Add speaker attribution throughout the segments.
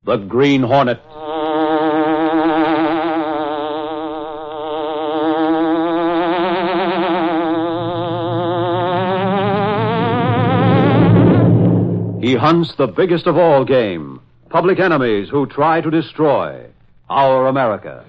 Speaker 1: The Green Hornet. He hunts the biggest of all game, public enemies who try to destroy our America.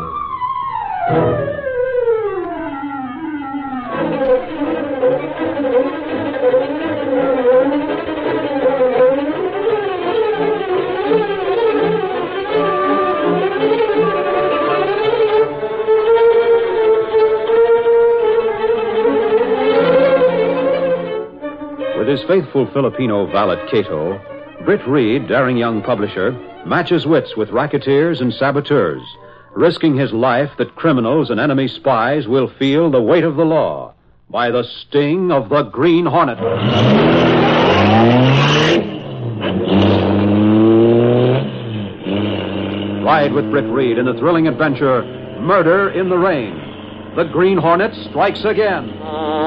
Speaker 1: With his faithful Filipino valet, Cato, Britt Reed, daring young publisher, matches wits with racketeers and saboteurs, risking his life that criminals and enemy spies will feel the weight of the law by the sting of the Green Hornet. Ride with Britt Reed in the thrilling adventure, Murder in the Rain. The Green Hornet strikes again.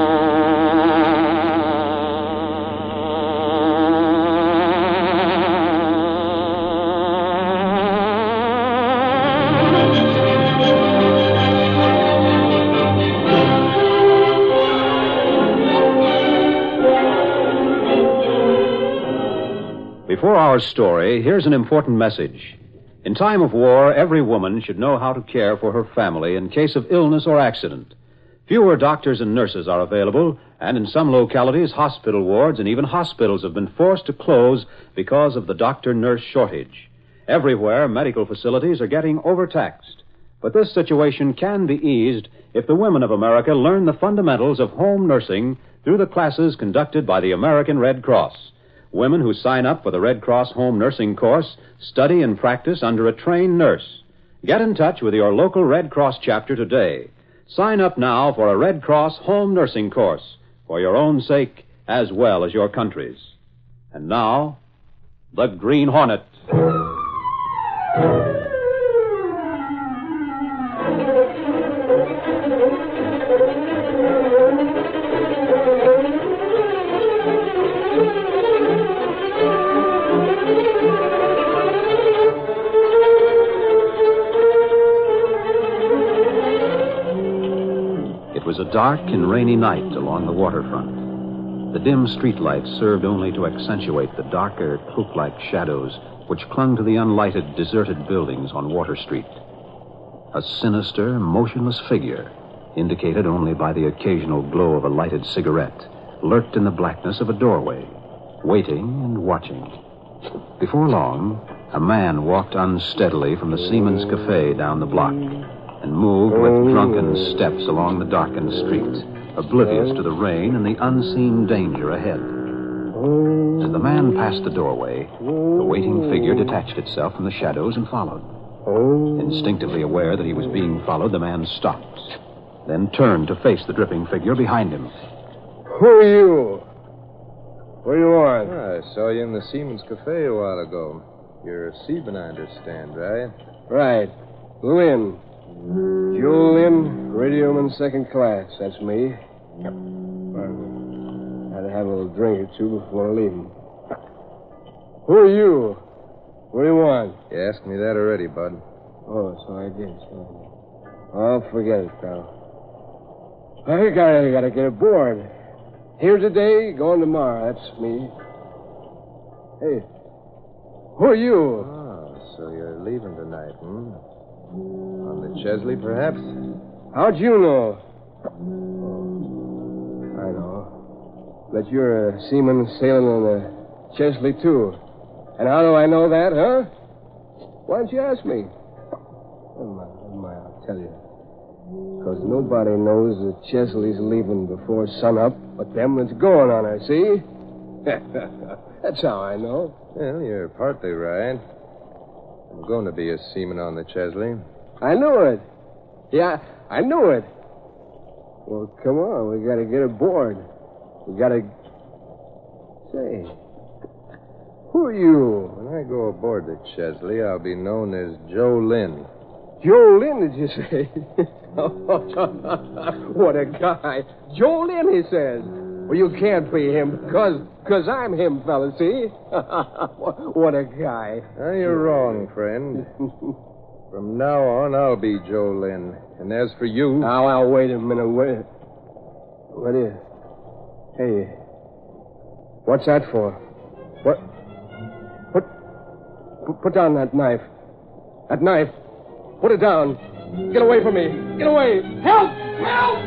Speaker 1: Before our story, here's an important message. In time of war, every woman should know how to care for her family in case of illness or accident. Fewer doctors and nurses are available, and in some localities, hospital wards and even hospitals have been forced to close because of the doctor-nurse shortage. Everywhere, medical facilities are getting overtaxed. But this situation can be eased if the women of America learn the fundamentals of home nursing through the classes conducted by the American Red Cross. Women who sign up for the Red Cross Home Nursing Course study and practice under a trained nurse. Get in touch with your local Red Cross chapter today. Sign up now for a Red Cross Home Nursing Course for your own sake as well as your country's. And now, the Green Hornet. It was a dark and rainy night along the waterfront. The dim streetlights served only to accentuate the darker, cloak-like shadows which clung to the unlighted, deserted buildings on Water Street. A sinister, motionless figure, indicated only by the occasional glow of a lighted cigarette, lurked in the blackness of a doorway, waiting and watching. Before long, a man walked unsteadily from the Seaman's Cafe down the block and moved with drunken steps along the darkened street, oblivious to the rain and the unseen danger ahead. As the man passed the doorway, the waiting figure detached itself from the shadows and followed. Instinctively aware that he was being followed, the man stopped, then turned to face the dripping figure behind him.
Speaker 2: Who are you? What do you want?
Speaker 3: I saw you in the Seaman's Cafe a while ago. You're a seaman, I understand, right?
Speaker 2: Right. Lynn. Joe Lynn, radioman second class. That's me. Had to have a little drink or two before leaving. Who are you? What do you want?
Speaker 3: You asked me that already, bud.
Speaker 2: Oh, so I did. Oh, forget it, pal. I gotta get aboard. Here today, going tomorrow. That's me. Hey, who are you?
Speaker 3: Oh, so you're leaving tonight, On the Chesley, perhaps?
Speaker 2: How'd you know? I know. But you're a seaman sailing on the Chesley, too. And how do I know that, huh? Why don't you ask me? Never mind, I'll tell you. Because nobody knows the Chesley's leaving before sunup but them that's going on her, see? That's how I know.
Speaker 3: Well, you're partly right. I'm going to be a seaman on the Chesley.
Speaker 2: I knew it. Yeah, I knew it. Well, come on. We got to get aboard. We got to... Say, who are you?
Speaker 3: When I go aboard the Chesley, I'll be known as Joe Lynn.
Speaker 2: Joe Lynn, did you say? What a guy. Joe Lynn, he says. Well, you can't be him, because I'm him, fella, see? What a guy.
Speaker 3: Now, you're wrong, friend. From now on, I'll be Joe Lynn. And as for you...
Speaker 2: Now, wait a minute. What is... Hey, what's that for? What? Put down that knife. That knife. Put it down. Get away from me. Get away. Help! Help!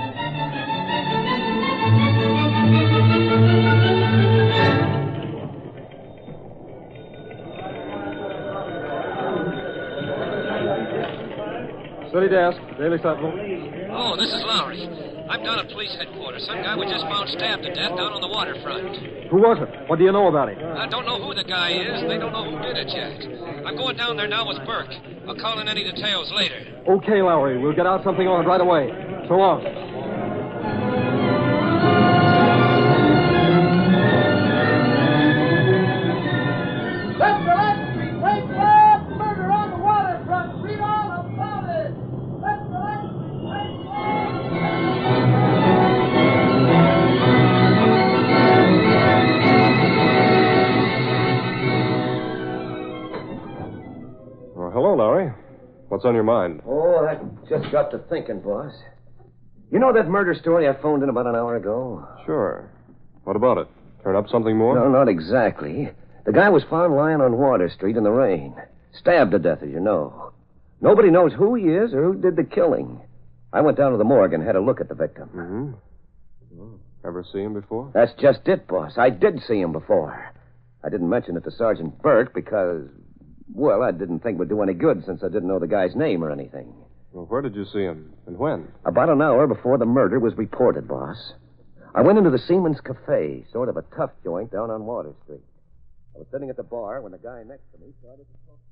Speaker 4: City desk, Daily Sentinel.
Speaker 5: Oh, this is Lowry. I'm down at police headquarters. Some guy we just found stabbed to death down on the waterfront.
Speaker 4: Who was it? What do you know about him?
Speaker 5: I don't know who the guy is. They don't know who did it yet. I'm going down there now with Burke. I'll call in any details later.
Speaker 4: Okay, Lowry. We'll get out something on it right away. So long.
Speaker 6: Hello, Lowry. What's on your mind?
Speaker 7: Oh, I just got to thinking, boss. You know that murder story I phoned in about an hour ago?
Speaker 6: Sure. What about it? Turn up something more?
Speaker 7: No, not exactly. The guy was found lying on Water Street in the rain. Stabbed to death, as you know. Nobody knows who he is or who did the killing. I went down to the morgue and had a look at the victim.
Speaker 6: Mm-hmm. Well, ever see him before?
Speaker 7: That's just it, boss. I did see him before. I didn't mention it to Sergeant Burke because... Well, I didn't think it would do any good since I didn't know the guy's name or anything.
Speaker 6: Well, where did you see him and when?
Speaker 7: About an hour before the murder was reported, boss. I went into the Seaman's Cafe, sort of a tough joint down on Water Street. I was sitting at the bar when the guy next to me started to talk.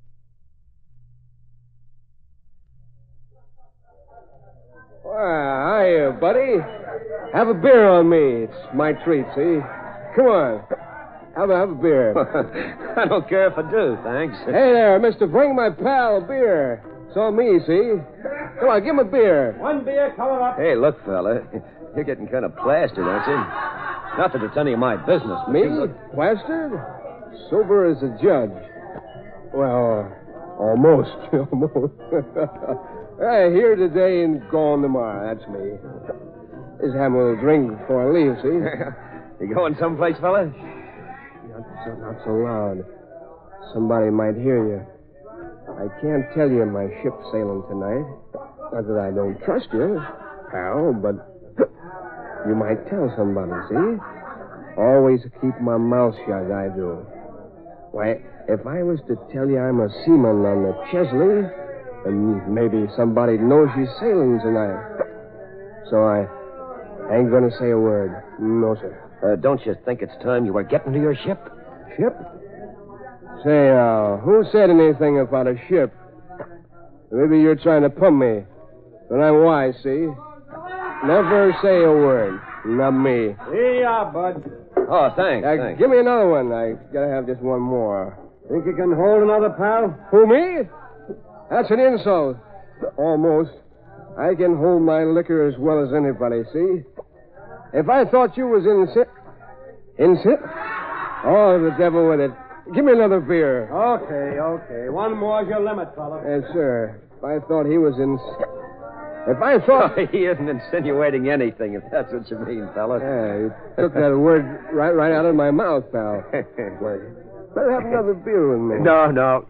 Speaker 2: Well, hiya, buddy. Have a beer on me. It's my treat, see? Come on. Have a beer.
Speaker 7: I don't care if I do, thanks.
Speaker 2: Hey there, mister, bring my pal a beer. It's on me, see? Come on, give him a beer.
Speaker 4: One beer coming up.
Speaker 7: Hey, look, fella. You're getting kind of plastered, aren't you? Not that it's any of my business.
Speaker 2: Me? Plastered? Sober as a judge. Well, almost. Almost. Here today and gone tomorrow. That's me. Just having a little drink before I leave, see?
Speaker 7: You going someplace, fella?
Speaker 2: Not so loud. Somebody might hear you. I can't tell you my ship's sailing tonight. Not that I don't trust you, pal, but you might tell somebody, see? Always keep my mouth shut, I do. Why, if I was to tell you I'm a seaman on the Chesley, then maybe somebody knows she's sailing tonight. So I ain't gonna say a word. No, sir.
Speaker 7: Don't you think it's time you were getting to your ship?
Speaker 2: Ship? Say, who said anything about a ship? Maybe you're trying to pump me. But I'm wise, see? Never say a word. Not me.
Speaker 4: Here you are, bud.
Speaker 7: Oh, thanks.
Speaker 2: Give me another one. I gotta have just one more.
Speaker 4: Think you can hold another, pal?
Speaker 2: Who, me? That's an insult. Almost. I can hold my liquor as well as anybody, see? If I thought you was Insip? Oh, the devil with it. Give me another beer.
Speaker 4: Okay. One more's your limit, fella.
Speaker 2: Yes, sir. If I thought he was If I thought...
Speaker 7: Oh, he isn't insinuating anything, if that's what you mean, fella.
Speaker 2: Yeah, you took that word right out of my mouth, pal. Better have another beer with me.
Speaker 7: No.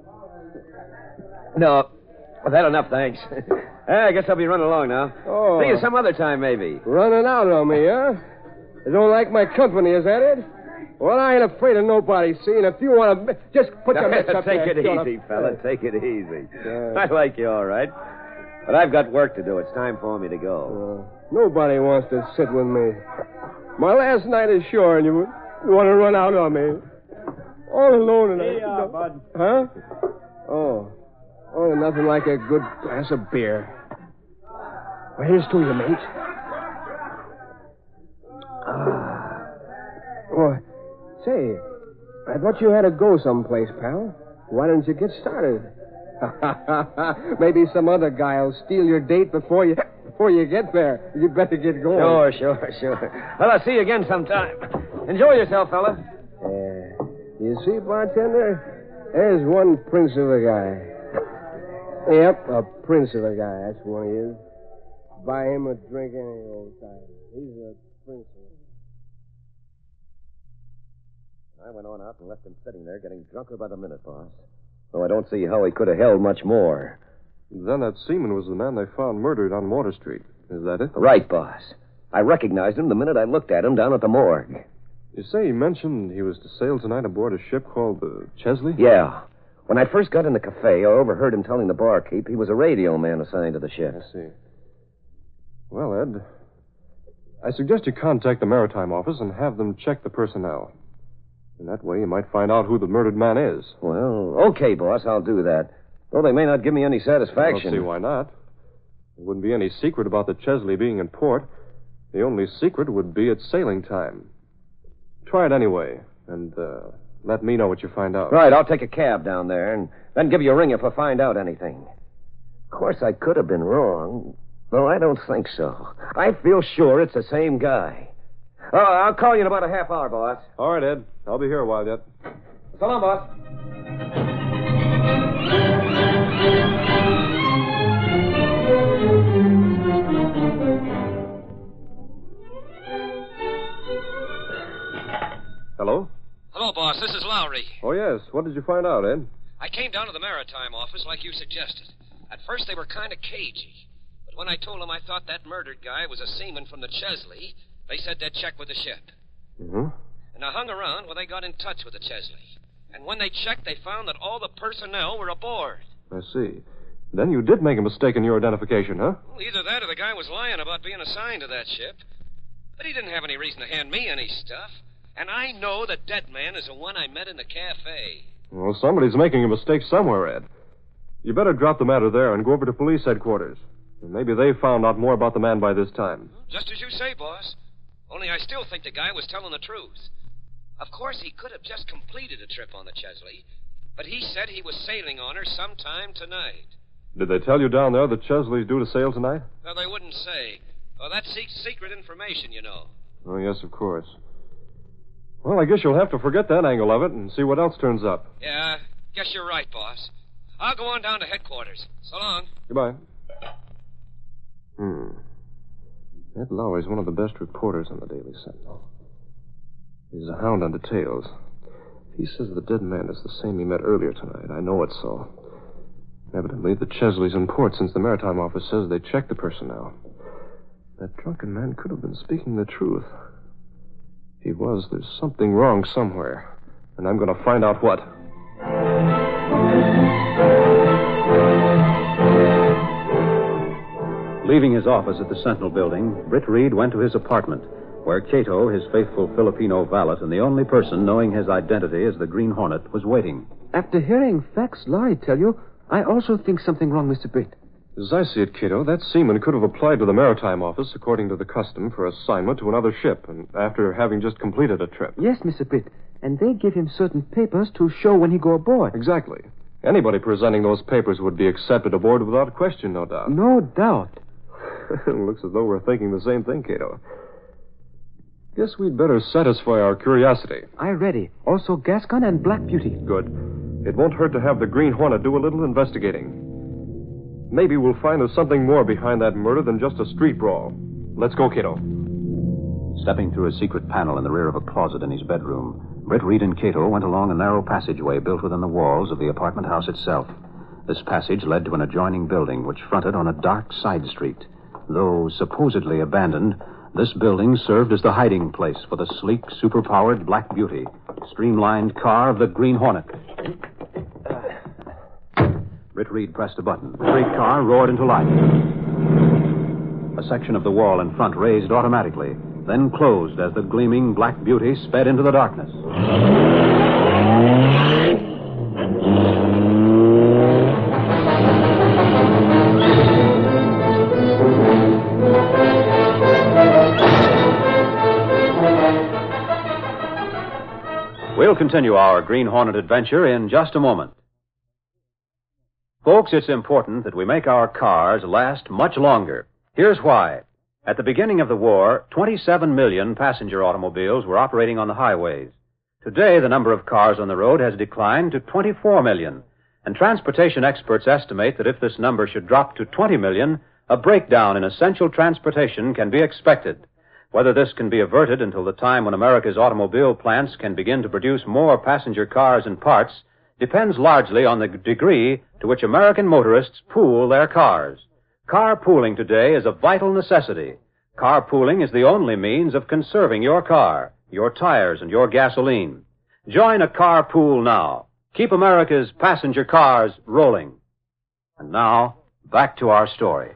Speaker 7: Well, that's enough, thanks. I guess I'll be running along now.
Speaker 2: Oh.
Speaker 7: See you some other time, maybe.
Speaker 2: Running out on me, huh? You don't like my company, is that it? Well, I ain't afraid of nobody, see? And if you want to... Just put your mitts up
Speaker 7: Take
Speaker 2: there.
Speaker 7: it easy, fella. Take it easy. I like you all right. But I've got work to do. It's time for me to go.
Speaker 2: Nobody wants to sit with me. My last night ashore, and you want to run out on me. All alone tonight.
Speaker 4: Here you are, bud.
Speaker 2: Huh? Oh, nothing like a good glass of beer. Well, here's to you, mate. Well, say, I thought you had to go someplace, pal. Why didn't you get started? Maybe some other guy will steal your date before you... before you get there, you'd better get going.
Speaker 7: Sure. Well, I'll see you again sometime. Enjoy yourself, fella.
Speaker 2: You see, bartender? There's one prince of a guy. Yep, a prince of a guy. That's what he is. Buy him a drink any old time. He's a prince of a guy.
Speaker 7: I went on out and left him sitting there getting drunker by the minute, boss. Though I don't see how he could have held much more.
Speaker 6: Then that seaman was the man they found murdered on Water Street. Is that it?
Speaker 7: Right, boss. I recognized him the minute I looked at him down at the morgue.
Speaker 6: You say he mentioned he was to sail tonight aboard a ship called the Chesley?
Speaker 7: Yeah. When I first got in the cafe, I overheard him telling the barkeep he was a radio man assigned to the ship.
Speaker 6: I see. Well, Ed, I suggest you contact the maritime office and have them check the personnel. In that way, you might find out who the murdered man is.
Speaker 7: Well, okay, boss, I'll do that. Though they may not give me any satisfaction.
Speaker 6: I don't see why not. There wouldn't be any secret about the Chesley being in port. The only secret would be its sailing time. Try it anyway, and let me know what you find out.
Speaker 7: Right, I'll take a cab down there and then give you a ring if I find out anything. Of course, I could have been wrong. No, I don't think so. I feel sure it's the same guy. I'll call you in about a half hour, boss.
Speaker 6: All right, Ed. I'll be here a while yet.
Speaker 7: So long, boss.
Speaker 6: Hello?
Speaker 5: Hello, boss. This is Lowry.
Speaker 6: Oh, yes. What did you find out, Ed?
Speaker 5: I came down to the maritime office like you suggested. At first, they were kind of cagey. But when I told them I thought that murdered guy was a seaman from the Chesley, they said they'd check with the ship.
Speaker 6: Mm-hmm.
Speaker 5: And I hung around while they got in touch with the Chesley. And when they checked, they found that all the personnel were aboard.
Speaker 6: I see. Then you did make a mistake in your identification, huh?
Speaker 5: Well, either that or the guy was lying about being assigned to that ship. But he didn't have any reason to hand me any stuff. And I know the dead man is the one I met in the cafe.
Speaker 6: Well, somebody's making a mistake somewhere, Ed. You better drop the matter there and go over to police headquarters. Maybe they've found out more about the man by this time.
Speaker 5: Just as you say, boss. Only I still think the guy was telling the truth. Of course, he could have just completed a trip on the Chesley, but he said he was sailing on her sometime tonight.
Speaker 6: Did they tell you down there the Chesley's due to sail tonight?
Speaker 5: Well, they wouldn't say. Well, that's secret information, you know.
Speaker 6: Oh, yes, of course. Well, I guess you'll have to forget that angle of it and see what else turns up.
Speaker 5: Yeah, guess you're right, boss. I'll go on down to headquarters. So long.
Speaker 6: Goodbye. Ed Lowry's one of the best reporters on the Daily Sentinel. He's a hound on details. He says the dead man is the same he met earlier tonight. I know it's so. Evidently, the Chesley's in port since the maritime office says they checked the personnel. That drunken man could have been speaking the truth. If he was, there's something wrong somewhere. And I'm going to find out what.
Speaker 1: Leaving his office at the Sentinel building, Britt Reed went to his apartment, where Cato, his faithful Filipino valet, and the only person knowing his identity as the Green Hornet, was waiting.
Speaker 8: After hearing facts Laurie tell you, I also think something wrong, Mr. Britt.
Speaker 6: As I see it, Cato, that seaman could have applied to the maritime office according to the custom for assignment to another ship, and after having just completed a trip.
Speaker 8: Yes, Mr. Britt, and they give him certain papers to show when he go aboard.
Speaker 6: Exactly. Anybody presenting those papers would be accepted aboard without question, no doubt.
Speaker 8: No doubt.
Speaker 6: It looks as though we're thinking the same thing, Cato. Guess we'd better satisfy our curiosity.
Speaker 8: I ready. Also Gascon and Black Beauty.
Speaker 6: Good. It won't hurt to have the Green Hornet do a little investigating. Maybe we'll find there's something more behind that murder than just a street brawl. Let's go, Cato.
Speaker 1: Stepping through a secret panel in the rear of a closet in his bedroom, Britt Reed and Cato went along a narrow passageway built within the walls of the apartment house itself. This passage led to an adjoining building which fronted on a dark side street. Though supposedly abandoned, this building served as the hiding place for the sleek, superpowered Black Beauty, streamlined car of the Green Hornet. Britt Reed pressed a button. The great car roared into life. A section of the wall in front raised automatically, then closed as the gleaming Black Beauty sped into the darkness. We'll continue our Green Hornet adventure in just a moment. Folks, it's important that we make our cars last much longer. Here's why. At the beginning of the war, 27 million passenger automobiles were operating on the highways. Today, the number of cars on the road has declined to 24 million, and transportation experts estimate that if this number should drop to 20 million, a breakdown in essential transportation can be expected. Whether this can be averted until the time when America's automobile plants can begin to produce more passenger cars and parts depends largely on the degree to which American motorists pool their cars. Carpooling today is a vital necessity. Carpooling is the only means of conserving your car, your tires, and your gasoline. Join a carpool now. Keep America's passenger cars rolling. And now, back to our story.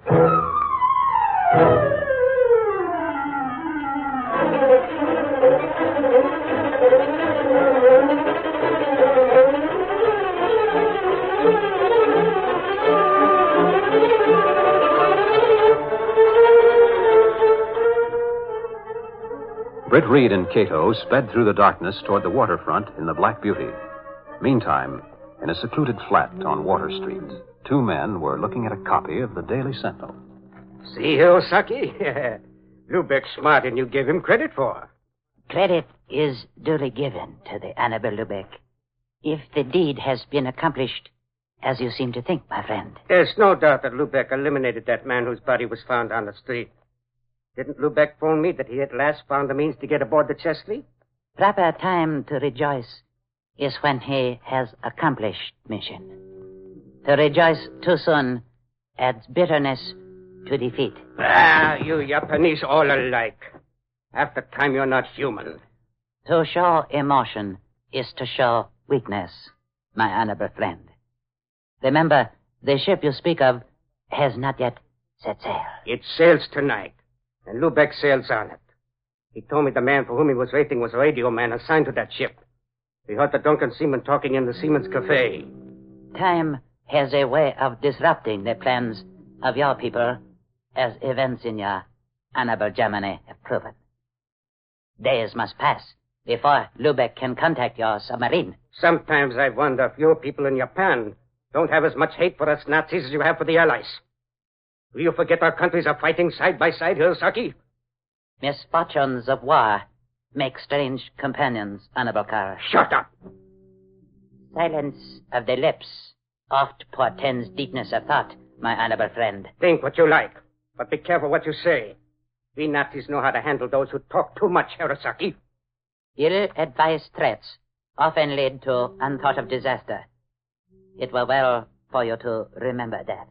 Speaker 1: Britt Reed and Cato sped through the darkness toward the waterfront in the Black Beauty. Meantime, in a secluded flat on Water Street, two men were looking at a copy of the Daily Sentinel.
Speaker 9: See here, Osaki? Lubeck's smart, and you give him credit for.
Speaker 10: Credit is duly given to the Annabel Lubeck, if the deed has been accomplished as you seem to think, my friend.
Speaker 9: There's no doubt that Lubeck eliminated that man whose body was found on the street. Didn't Lubeck phone me that he at last found the means to get aboard the Chesley?
Speaker 10: Proper time to rejoice is when he has accomplished mission. To rejoice too soon adds bitterness to defeat.
Speaker 9: Ah, you Japanese all alike. Half the time you're not human.
Speaker 10: To show emotion is to show weakness, my honorable friend. Remember, the ship you speak of has not yet set sail.
Speaker 9: It sails tonight, and Lubeck sails on it. He told me the man for whom he was waiting was a radio man assigned to that ship. He heard the drunken seaman talking in the Seaman's Cafe.
Speaker 10: Time has a way of disrupting the plans of your people, as events in your honorable Germany have proven. Days must pass before Lubeck can contact your submarine.
Speaker 9: Sometimes I wonder if your people in Japan don't have as much hate for us Nazis as you have for the Allies. Will you forget our countries are fighting side by side, Hirosaki?
Speaker 10: Misfortunes of war make strange companions, Honorable Carr.
Speaker 9: Shut up!
Speaker 10: Silence of the lips oft portends deepness of thought, my honorable friend.
Speaker 9: Think what you like, but be careful what you say. We Nazis know how to handle those who talk too much, Hirosaki.
Speaker 10: Ill-advised threats often lead to unthought of disaster. It were well for you to remember that.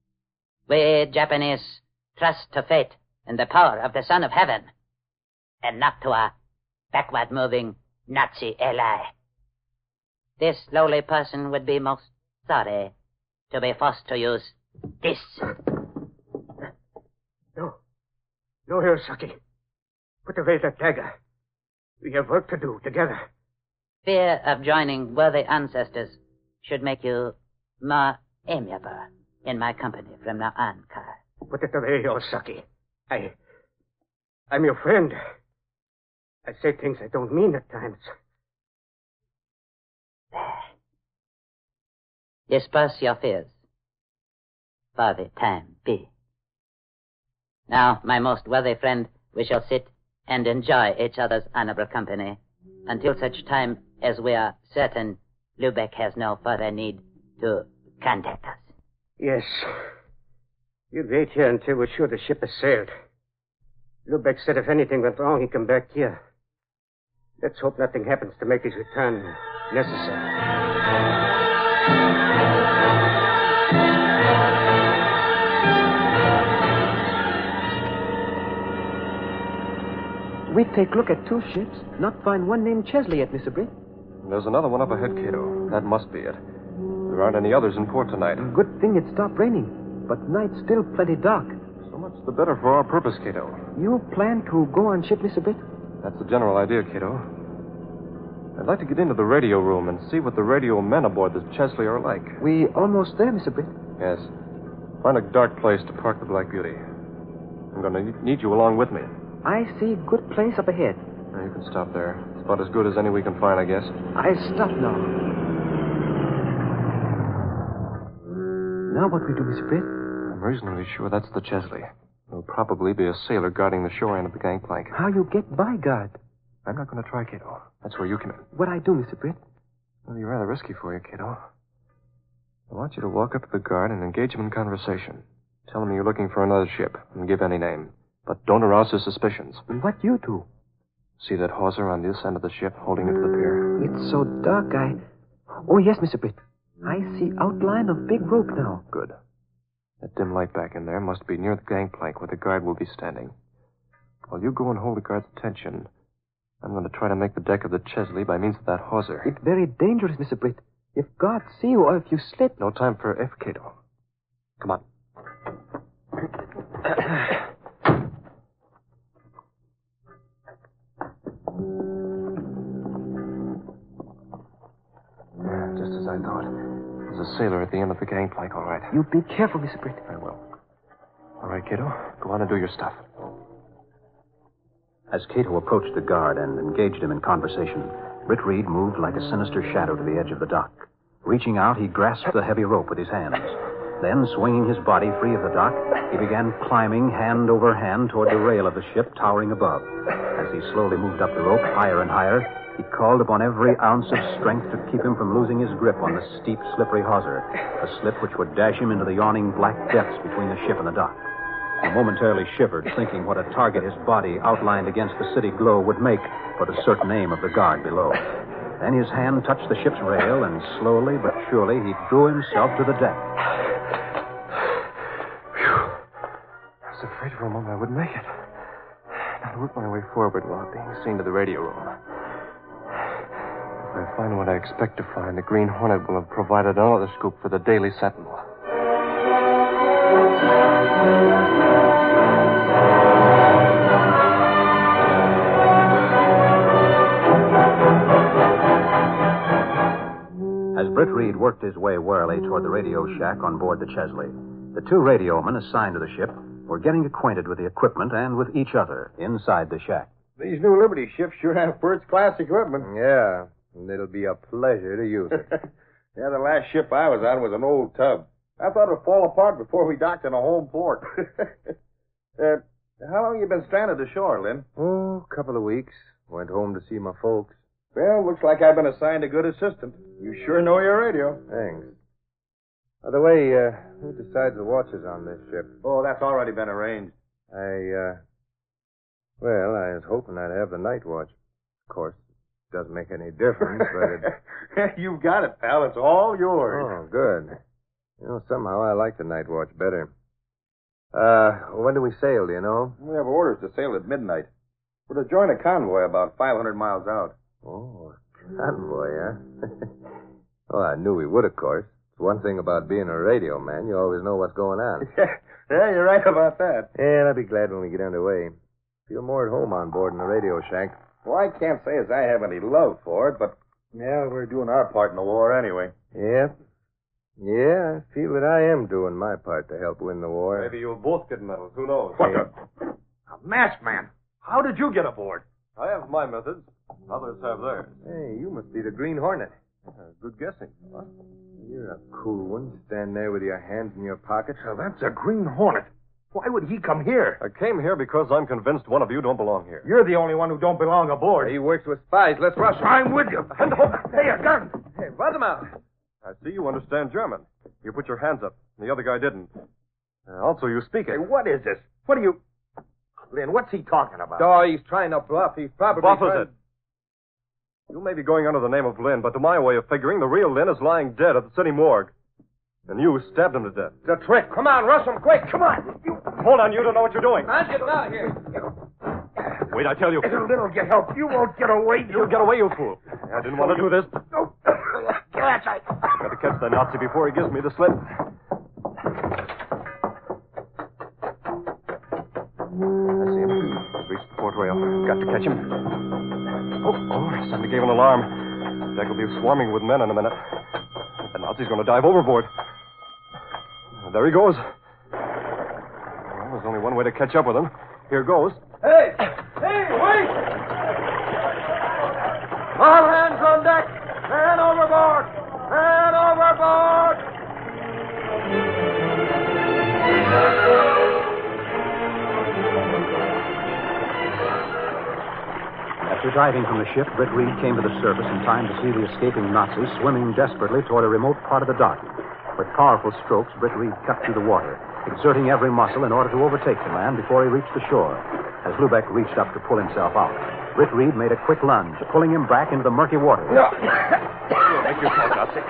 Speaker 10: We Japanese trust to fate and the power of the Son of Heaven, and not to a backward-moving Nazi ally. This lowly person would be most sorry to be forced to use this.
Speaker 9: No, Hirosaki. Put away that dagger. We have work to do together.
Speaker 10: Fear of joining worthy ancestors should make you more amiable in my company from now on, Carr.
Speaker 9: Put it away, Hirosaki. I'm your friend. I say things I don't mean at times.
Speaker 10: Disperse your fears. For the time be. Now, my most worthy friend, we shall sit and enjoy each other's honorable company until such time as we are certain Lubeck has no further need to contact us.
Speaker 9: Yes. You wait here until we're sure the ship has sailed. Lubeck said if anything went wrong, he'd come back here. Let's hope nothing happens to make his return necessary.
Speaker 8: We take look at two ships, not find one named Chesley yet, Mr. Britt.
Speaker 6: There's another one up ahead, Cato. That must be it. There aren't any others in port tonight.
Speaker 8: Good thing it stopped raining, but night's still plenty dark.
Speaker 6: So much the better for our purpose, Cato.
Speaker 8: You plan to go on ship, Mr. Britt?
Speaker 6: That's the general idea, Cato. I'd like to get into the radio room and see what the radio men aboard the Chesley are like.
Speaker 8: We almost there, Mr. Britt.
Speaker 6: Yes. Find a dark place to park the Black Beauty. I'm going to need you along with me.
Speaker 8: I see good place up ahead.
Speaker 6: Now, you can stop there. It's about as good as any we can find, I guess.
Speaker 8: I stop now. Now what we do, Mr. Britt?
Speaker 6: I'm reasonably sure that's the Chesley. There'll probably be a sailor guarding the shore end of the gangplank.
Speaker 8: How you get by, guard?
Speaker 6: I'm not going to try, Cato. That's where you come in.
Speaker 8: What I do, Mr. Britt?
Speaker 6: It'll be rather risky for you, Cato. I want you to walk up to the guard and engage him in conversation. Tell him you're looking for another ship, and give any name. But don't arouse his suspicions.
Speaker 8: And what you do?
Speaker 6: See that hawser on this end of the ship holding it to the pier?
Speaker 8: It's so dark, Oh, yes, Mr. Britt. I see outline of big rope now.
Speaker 6: Good. That dim light back in there must be near the gangplank where the guard will be standing. While you go and hold the guard's attention, I'm going to try to make the deck of the Chesley by means of that hawser.
Speaker 8: It's very dangerous, Mr. Britt. If God see you or if you slip...
Speaker 6: No time for if, Cato. Come on. Just as I thought. There's a sailor at the end of the gangplank, all right.
Speaker 8: You be careful, Mr. Britt.
Speaker 6: I will. All right, Cato. Go on and do your stuff.
Speaker 1: As Cato approached the guard and engaged him in conversation, Britt Reed moved like a sinister shadow to the edge of the dock. Reaching out, he grasped the heavy rope with his hands. Then, swinging his body free of the dock, he began climbing hand over hand toward the rail of the ship towering above. As he slowly moved up the rope, higher and higher, he called upon every ounce of strength to keep him from losing his grip on the steep, slippery hawser, a slip which would dash him into the yawning black depths between the ship and the dock. He momentarily shivered, thinking what a target his body, outlined against the city glow, would make for the certain aim of the guard below. Then his hand touched the ship's rail, and slowly but surely he drew himself to the deck.
Speaker 6: I was afraid for a moment I wouldn't make it. I'd work my way forward while being seen to the radio room. If I find what I expect to find, the Green Hornet will have provided another scoop for the Daily Sentinel.
Speaker 1: As Britt Reed worked his way warily toward the radio shack on board the Chesley, the two radiomen assigned to the ship were getting acquainted with the equipment and with each other inside the shack.
Speaker 3: These new Liberty ships sure have first-class equipment. Yeah, and it'll be a pleasure to use it.
Speaker 11: Yeah, the last ship I was on was an old tub. I thought it would fall apart before we docked in a home port. How long you been stranded ashore, Lynn?
Speaker 3: Oh, a couple of weeks. Went home to see my folks.
Speaker 11: Well, looks like I've been assigned a good assistant. You sure know your radio.
Speaker 3: Thanks. By the way, who decides the watches on this ship?
Speaker 11: Oh, that's already been arranged.
Speaker 3: I was hoping I'd have the night watch. Of course, it doesn't make any difference, but it...
Speaker 11: You've got it, pal. It's all yours.
Speaker 3: Oh, good. You know, somehow I like the night watch better. When do we sail, do you know?
Speaker 11: We have orders to sail at midnight. We're to join a convoy about 500 miles out.
Speaker 3: Oh, convoy, huh? Oh, I knew we would, of course. It's one thing about being a radio man. You always know what's going on.
Speaker 11: Yeah, you're right about that.
Speaker 3: Yeah, I'll be glad when we get underway. Feel more at home on board in the radio shack.
Speaker 11: Well, I can't say as I have any love for it, but, yeah, we're doing our part in the war anyway.
Speaker 3: Yep. Yeah, I feel that I am doing my part to help win the war.
Speaker 11: Maybe you'll both get medals. Who knows?
Speaker 3: What
Speaker 11: A masked man. How did you get aboard?
Speaker 3: I have my methods. Others have theirs. Hey, you must be the Green Hornet. Good guessing. What? You're a cool one, standing there with your hands in your pockets.
Speaker 11: Well, that's a Green Hornet. Why would he come here?
Speaker 6: I came here because I'm convinced one of you don't belong here.
Speaker 11: You're the only one who don't belong aboard.
Speaker 3: He works with spies. Let's rush him.
Speaker 11: I'm with you. And hey, a gun.
Speaker 3: Hey, Waldemar.
Speaker 6: I see you understand German. You put your hands up. The other guy didn't. Also, you speak it.
Speaker 11: Hey, what is this? What are you... Lynn, what's he talking about?
Speaker 3: Oh, he's trying to bluff. He's probably...
Speaker 6: Bluff is it? You may be going under the name of Lynn, but to my way of figuring, the real Lynn is lying dead at the city morgue. And you stabbed him to death.
Speaker 11: It's a trick. Come on, rush him quick. Come on.
Speaker 6: Hold on, you don't know what you're doing.
Speaker 2: I'm getting out of here.
Speaker 6: Wait, I tell you.
Speaker 11: If little get help, you won't get away.
Speaker 6: You'll get away, you fool. I didn't want to do this.
Speaker 11: No. Gosh,
Speaker 6: Got to catch the Nazi before he gives me the slip. I see him. He's reached the port rail. Got to catch him. Somebody gave an alarm. Deck will be swarming with men in a minute. The Nazi's going to dive overboard. There he goes. Well, there's only one way to catch up with him. Here goes.
Speaker 11: Hey! Hey, wait! All hands on deck! Man overboard! Man overboard!
Speaker 1: After diving from the ship, Britt Reed came to the surface in time to see the escaping Nazis swimming desperately toward a remote part of the dock. With powerful strokes, Britt Reed cut through the water, exerting every muscle in order to overtake the man before he reached the shore. As Lubeck reached up to pull himself out, Britt Reed made a quick lunge, pulling him back into the murky water.
Speaker 6: No. Make your call, Nazi.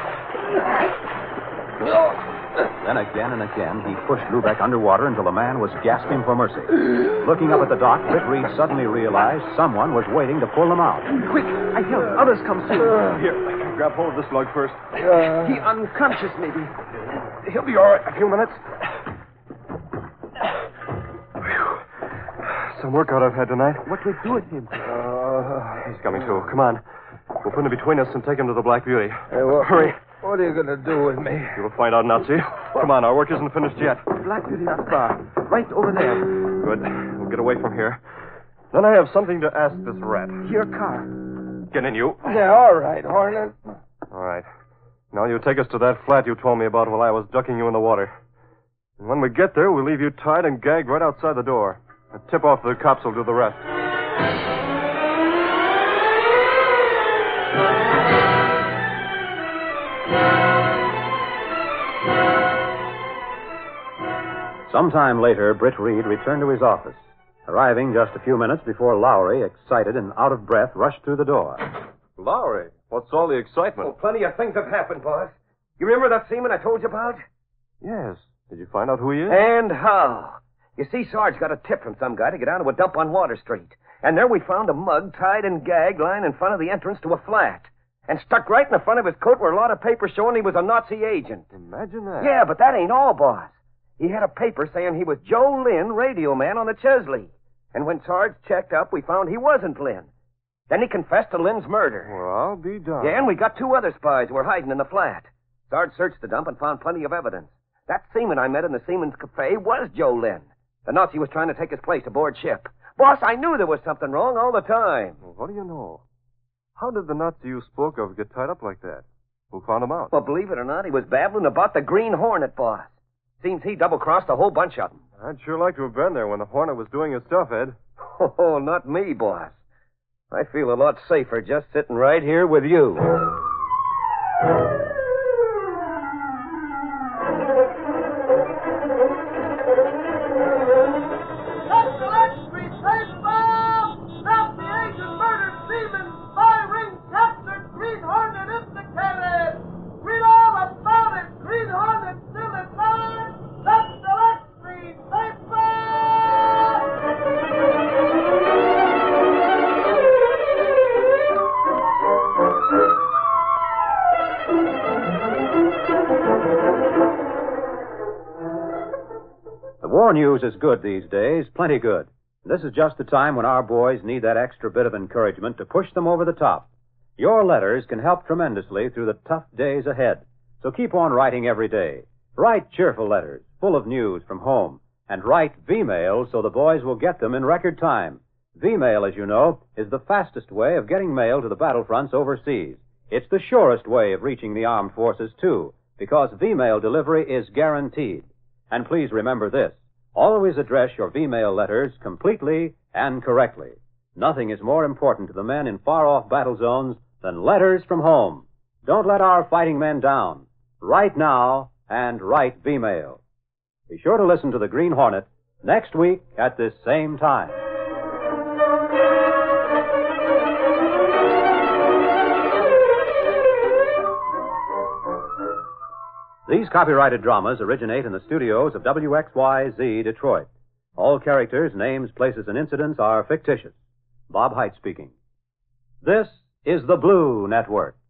Speaker 1: Then again and again, he pushed Lubeck underwater until the man was gasping for mercy. Looking up at the dock, Britt Reed suddenly realized someone was waiting to pull them out.
Speaker 8: Quick, I help. Others come soon.
Speaker 6: Here, grab hold of this lug first.
Speaker 8: He unconscious, maybe.
Speaker 6: He'll be all right in a few minutes. Some workout I've had tonight.
Speaker 8: What will we do with him?
Speaker 6: He's coming to. Come on. We'll put him between us and take him to the Black Beauty.
Speaker 2: Hurry. What are you going to do with me?
Speaker 6: You'll find out, Nazi. Come on, our work isn't finished yet.
Speaker 8: Black Beauty not far. Right over there.
Speaker 6: Good. We'll get away from here. Then I have something to ask this rat.
Speaker 8: Your car.
Speaker 6: Get in, you.
Speaker 2: Yeah, all right, Hornet.
Speaker 6: All right. Now you take us to that flat you told me about while I was ducking you in the water. And when we get there, we'll leave you tied and gagged right outside the door. A tip off to the cops will do the rest.
Speaker 1: Sometime later, Britt Reed returned to his office, arriving just a few minutes before Lowry, excited and out of breath, rushed through the door.
Speaker 6: Lowry, what's all the excitement?
Speaker 7: Oh, plenty of things have happened, boss. You remember that seaman I told you about?
Speaker 6: Yes. Did you find out who he is?
Speaker 7: And how? You see, Sarge got a tip from some guy to get down to a dump on Water Street. And there we found a mug tied and gagged lying in front of the entrance to a flat. And stuck right in the front of his coat were a lot of papers showing he was a Nazi agent.
Speaker 6: Imagine that.
Speaker 7: Yeah, but that ain't all, boss. He had a paper saying he was Joe Lynn, radio man on the Chesley. And when Sarge checked up, we found he wasn't Lynn. Then he confessed to Lynn's murder.
Speaker 6: Well, I'll be darned.
Speaker 7: Yeah, and we got 2 other spies who were hiding in the flat. Sarge searched the dump and found plenty of evidence. That seaman I met in the Seaman's Cafe was Joe Lynn. The Nazi was trying to take his place aboard ship. Boss, I knew there was something wrong all the time.
Speaker 6: Well, what do you know? How did the Nazi you spoke of get tied up like that? Who found him out?
Speaker 7: Well, believe it or not, he was babbling about the Green Hornet, boss. Seems he double-crossed a whole bunch of them.
Speaker 6: I'd sure like to have been there when the Hornet was doing his stuff, Ed.
Speaker 7: Oh, not me, boss. I feel a lot safer just sitting right here with you.
Speaker 1: War news is good these days, plenty good. This is just the time when our boys need that extra bit of encouragement to push them over the top. Your letters can help tremendously through the tough days ahead. So keep on writing every day. Write cheerful letters, full of news from home. And write V-mail so the boys will get them in record time. V-mail, as you know, is the fastest way of getting mail to the battlefronts overseas. It's the surest way of reaching the armed forces, too, because V-mail delivery is guaranteed. And please remember this. Always address your V-mail letters completely and correctly. Nothing is more important to the men in far-off battle zones than letters from home. Don't let our fighting men down. Write now and write V-mail. Be sure to listen to the Green Hornet next week at this same time. These copyrighted dramas originate in the studios of WXYZ Detroit. All characters, names, places, and incidents are fictitious. Bob Hite speaking. This is the Blue Network.